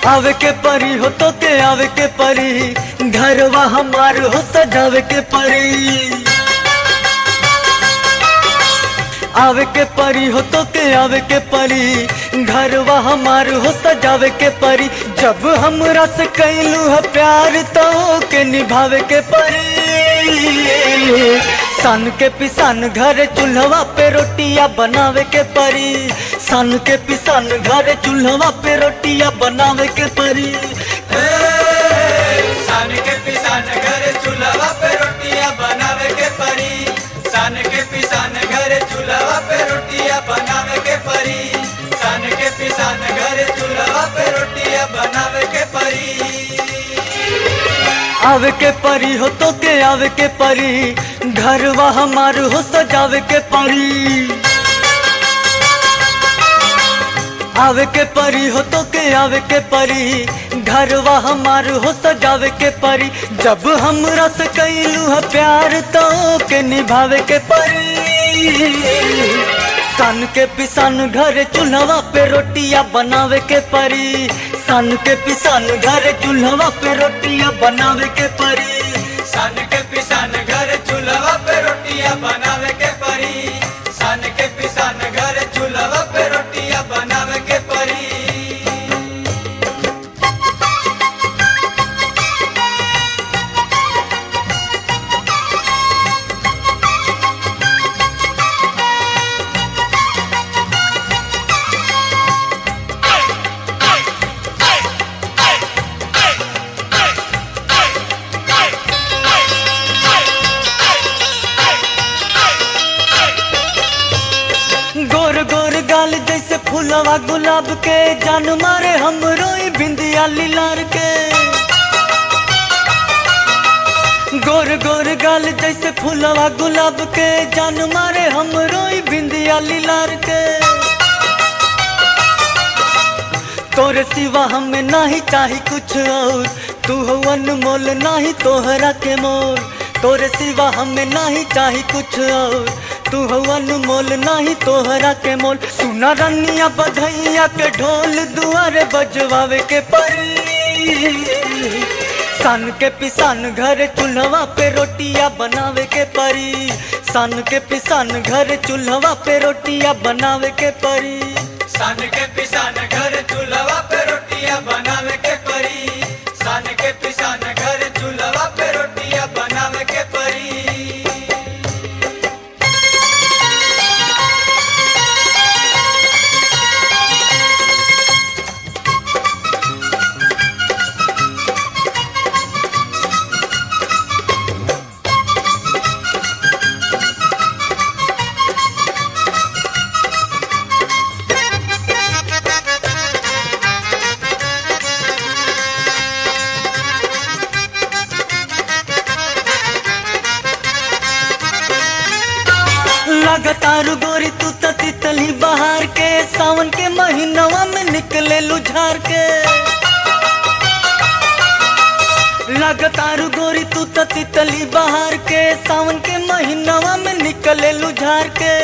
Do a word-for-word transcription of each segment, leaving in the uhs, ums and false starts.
आवे के परी हो तो के आवे के परी, घरवा हमार हो सजावे के परी। आवे के परी हो तो के आवे के परी, घरवा हमार हो सजावे के परी। जब हमरा से कैलू है प्यार तो के निभावे के परी। सन के पिसान घर चूल्हा पे रोटियां बनावे के परी। सन के पिसान घर चूल्हा पे रोटियां बनावे के परी। सन के पिसान घर चूल्हा पे रोटियां बनावे के परी। सन के पिसान घर चूल्हा पे रोटियां बनावे के परी। सन के पिसान घर चूल्हा पे रोटियां बनावे के परी। आवे के परी हो तो के आवे के परी, घरवा हमार हो सजावे के परी। आवे के परी हो तो के आवे के परी, घरवा हमार हो सजावे के परी। जब हमरा से कैलू है प्यार तो के निभावे के परी। सन के पिसान घर चूल्हा पे रोटियां बनावे के परी। सन के पिसान घर चूल्हा पे रोटियां बनावे के परी। सन के पिसान घर चूल्हा पे रोटियां बनावे के परी। सन के पिसान घर चूल्हा पे रोटियां बनावे के परी। गोर गोर गाल जैसे फूलवा गुलाब के, जान मारे हमरो ई बिंदिया लीलार के। गोर गोर गाल जैसे फूलवा गुलाब के, जान मारे हमरो ई बिंदिया लीलार के। तोरे सिवा हमें नहीं चाही कुछ और, तू हो अनमोल नहीं तोहरा के मोल। तोरे सिवा हमें नहीं चाही कुछ और, तू हो अनमोल नहीं तोहरा के मोल। सुना रनिया बधैया के ढोल दुआरे बजवावे के परी। सन के पिसान घर चूल्हा पे रोटियां बनावे के परी। सन के पिसान घर चूल्हा पे रोटियां बनावे के परी। सन के पिसान घर चूल्हा पे रोटियां बनावे के परी। सन के पिसान घर चूल्हा पे रोटियां बनावे के परी। लगातार गोरी तू तो तितली बहार के, सावन के महीनवा में निकले लुझार के। लगातार गोरी तू तो तितली बहार के, सावन के महीनवा में निकले लुझार के।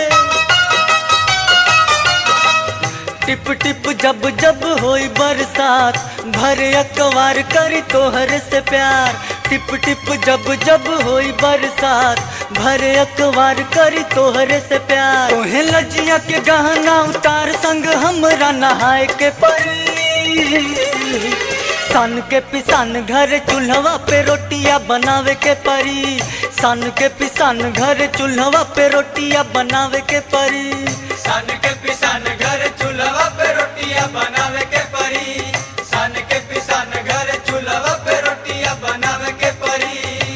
टिप टिप जब जब होई बरसात, भरे अकवार करी तोहरे से प्यार। टिप टिप जब जब होई बरसात, भरे अकवार करी तोहरे से प्यार। तोहे लजिया के गहना उतार संग हमरा नहाए के परी। सन के पिसान घर चूल्हा पे रोटियां बनावे के परी। सन के पिसान घर चूल्हा पे रोटियां बनावे के परी। सन के पिसान घर चूल्हा पे रोटियां बनावे के परी। सन के पिसान घर चूल्हा पे रोटियां बनावे के परी।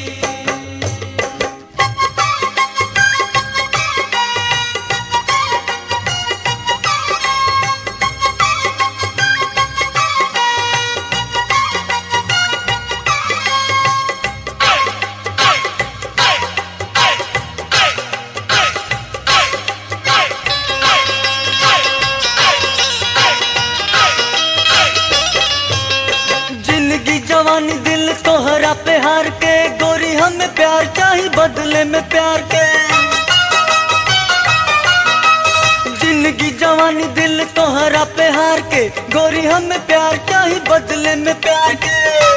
जवानी दिल तोहरा पे हार के, गोरी हमें प्यार चाहिए बदले में प्यार के। जिंदगी जवानी दिल तोहरा तोहरा पे हार के गोरी हमें प्यार चाही बदले में प्यार के।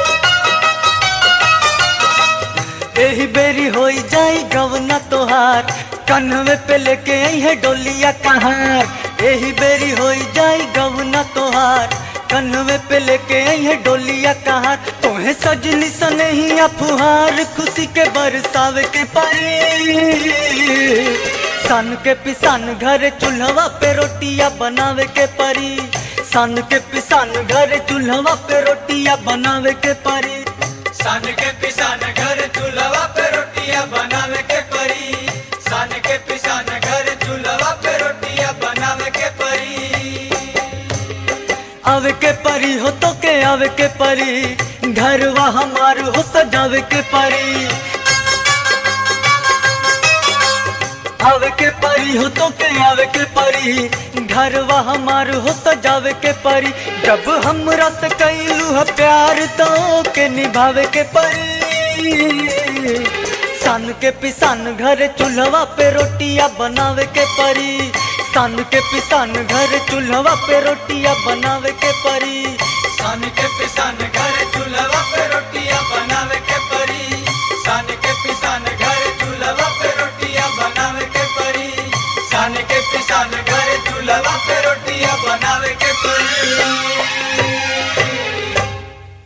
एही बेरी होई जाई गवना तोहार कन्हवे पे लेके आई है डोलिया कहार। एही बेरी होई जाई गवना तोहार कन्हवे पे लेके आई है डोलिया कहार। तोहे सजनी सनहिया फुहार खुशी के बरसावे के परी। सन के पिसान घर चूल्हा पे रोटियां बनावे के परी। सन के पिसान घर चूल्हा पे रोटियां बनावे के परी। सन के पिसान घर चूल्हा पे रोटियां बनावे के परी। सन के पिसान घर चूल्हा पे रोटियां बनावे के परी। आवे के परी हो तो के आवे के परी घरवा हमार हो सजावे के परी। आवे के परी हो तो के आवे के परी घरवा हमार हो सजावे के परी। जब हमरा से कैलू है प्यार तो के निभावे के परी। सन के पिसान घर चूल्हा पे रोटियां बनावे के परी। सन के पिसान घर चूल्हा पे रोटियां बनावे के परी। सन के पिसान घर चूल्हा पे रोटियां बनावे के परी। सन के पिसान घर चूल्हा पे रोटियां बनावे के परी। सन के पिसान